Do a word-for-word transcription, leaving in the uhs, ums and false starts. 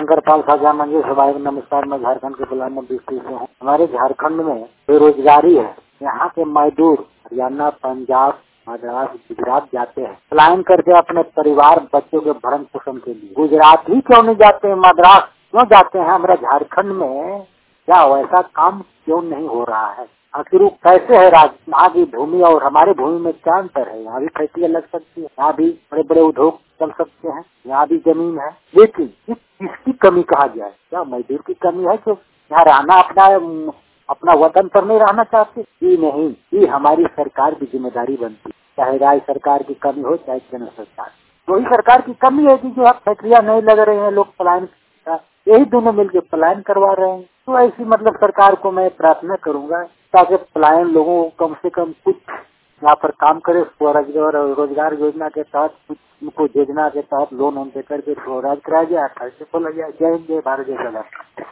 शंकर पाल साजा मंजिल सभाई नमस्कार। मैं झारखंड के पलामू डिस्ट्रिक्ट से हूँ। हमारे झारखंड में बेरोजगारी है। यहाँ के मजदूर हरियाणा, पंजाब, मद्रास, गुजरात जाते हैं पलायन करके अपने परिवार बच्चों के भरण पोषण के लिए। गुजरात ही क्यों नहीं जाते हैं, मद्रास क्यों जाते हैं? हमारे झारखंड में क्या वैसा काम क्यों नहीं हो रहा है? आखिर वो कैसे है? राज यहाँ की भूमि और हमारे भूमि में क्या अंतर है? यहाँ भी फैक्ट्रियाँ लग सकती है, यहाँ भी बड़े बड़े उद्योग चल सकते हैं, यहाँ भी जमीन है, लेकिन इस किसकी कमी कहा जाए? क्या मजदूर की कमी है? जो यहाँ रहना अपना अपना वतन पर नहीं रहना चाहते? ये नहीं, ये हमारी सरकार की जिम्मेदारी बनती है। चाहे राज्य सरकार की कमी हो, चाहे केंद्र सरकार, वही सरकार की कमी है कि जो अब फैक्ट्रियाँ नहीं लग रहे हैं, लोग पलायन, यही दोनों मिलकर पलायन करवा रहे हैं। तो ऐसी मतलब सरकार को मैं प्रार्थना करूंगा ताकि पलायन लोगों को कम से कम कुछ यहाँ पर काम करे। स्वरोजगार रोजगार योजना के तहत कुछ उनको योजना के तहत लोन उन देकर के स्वरोजगार कराया जाए, खर्चे खोला जाए। जय हिंद, जय भारत, जय सरकार।